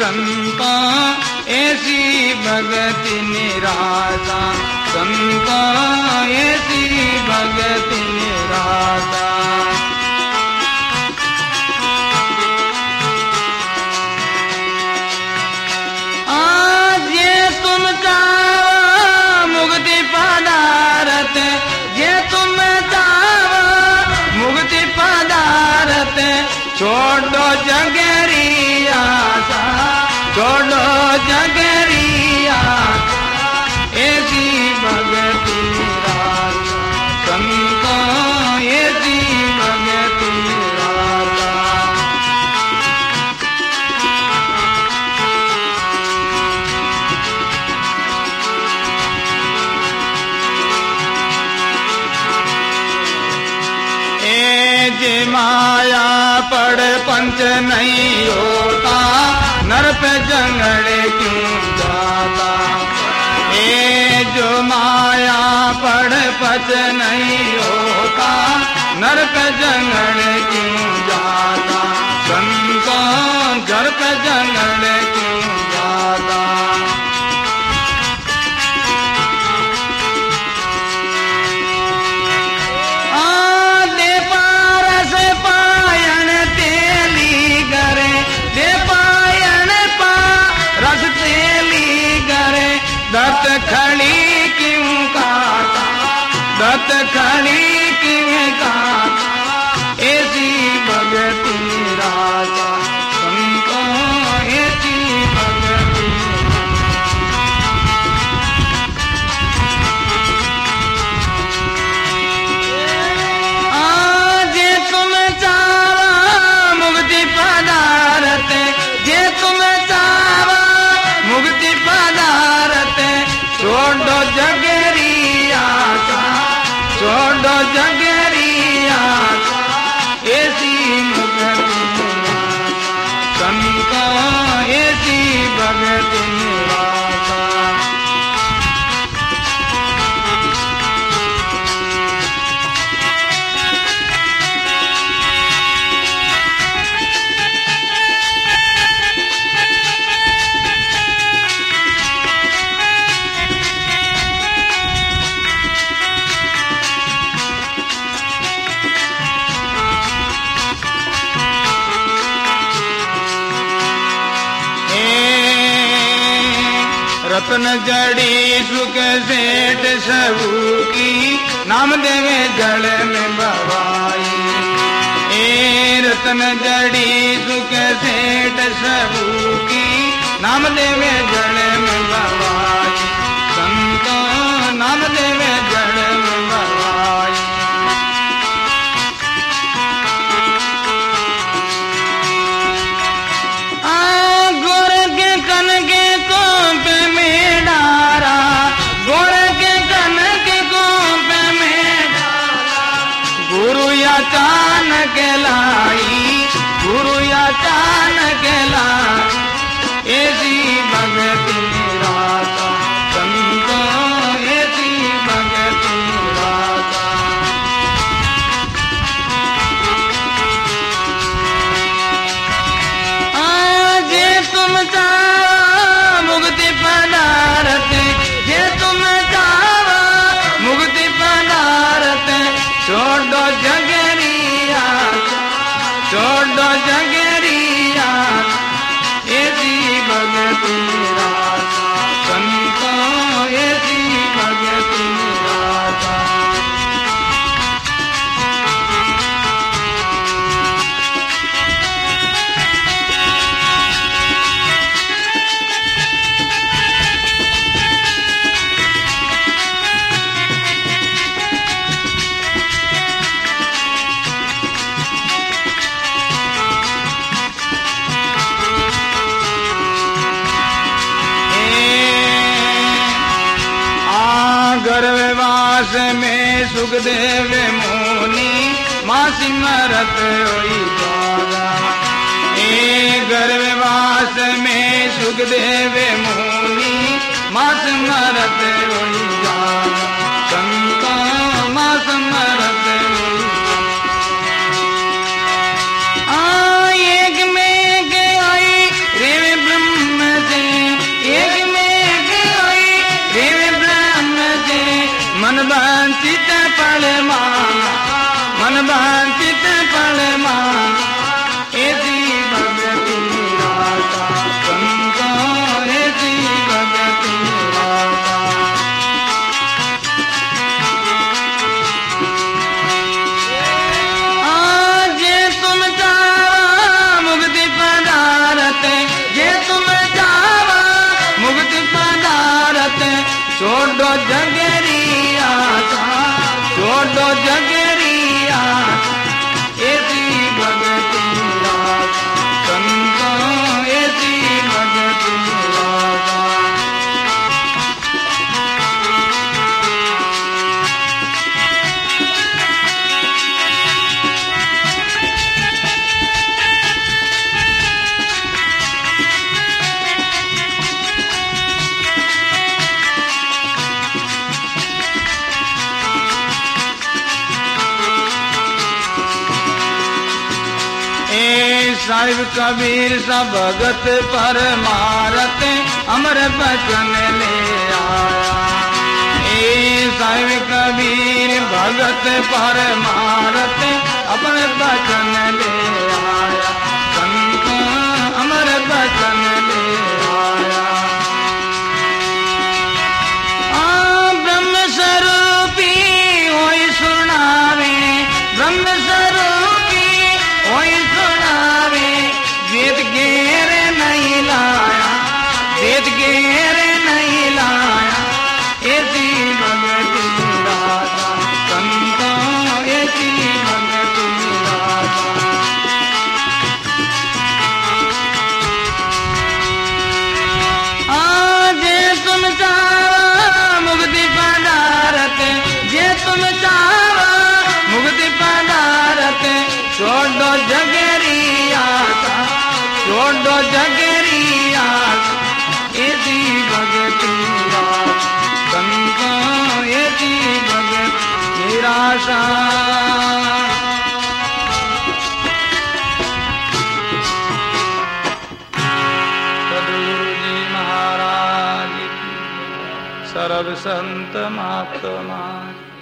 संता ऐसी भगति निराशा, संता ऐसी भगति निराशा। आज ये तुम चाहो मुक्ति पदारथ, ये तुम चाहो मुक्ति पदारथ, छोड़ो जगरी आशा, छोड़ो जगरी आशा, ऐसी भगति निराशा, संता ऐसी भगति निराशा। जे माया पड़ पंच नहीं होता, नर पे जंगड़े क्यों जाता। ए जो माया पड़ पंच नहीं होता, नर पे जंगड़े क्यों जाता। संतों घर पे जंगड़े क्यों जाता। दत्त खड़ी क्यों काटा, दत्त खड़ी क्यों काटा, ऐसी भगति निराशा, संतों ऐसी भगति। आज तुम चाहो मुक्ति पदारथ, जे तुम चाहो मुक्ति पदारथ, छोड़ो जगरी आशा, छोड़ो जगरी आशा, ऐसी भगति निराशा, संता ऐसी भगति निराशा। रत्न जड़ी सुख सेठ सबू की, नाम देवे जड़ में भवाई। ए रत्न जड़ी सुख सेठ सबू की, नाम देवे जड़ में भवाई। संतों नाम देवे जड़ में भवाई। अचानक लाई, गुरु अचानक लाई, ऐसी भगति निराशा, संतों ऐसी भगति निराशा। आज तुम चाहो मुक्ति पदारथ, ये तुम चाहो मुक्ति पदारथ, छोड़ो जगरी आशा, छोड़ो जगरी आशा, ऐसी भगति निराशा, संतों ऐसी भगति निराशा। गर्भवास में सुखदेव मुनि, माँ सिमरत हुई द्वारा। ए गर्भवास में सुखदेव मुनि, माँ सिमरत हुई द्वारा। संता माँ सिमरत हुई एक में के आई रे ब्रह्म साहिब कबीर सब भगत पर मारते अमर बचन ले आया। ए साहिब कबीर भगत पर मारते अमर बचन ले आया। संत अमर बचन ले आया। ब्रह्म स्वरूपी होई सुनावे, ब्रह्म स्वरूपी होई सुनावे, वेद घेर नहीं लाया, वेद घेर नहीं लाया, ऐसी भगति राधा संतों, ऐसी भगति राधा। आज तुम चाहो मुक्ति पधारते, जे तुम चाहो मुक्ति पधारते, छोड़ दो जगरी आशा, छोड़ दो जगरी आशा, ऐसी भगति राधा संतों, ऐसी भगति निराशा। सद्गुरु जी महाराज की, सर्व संत महात्मा।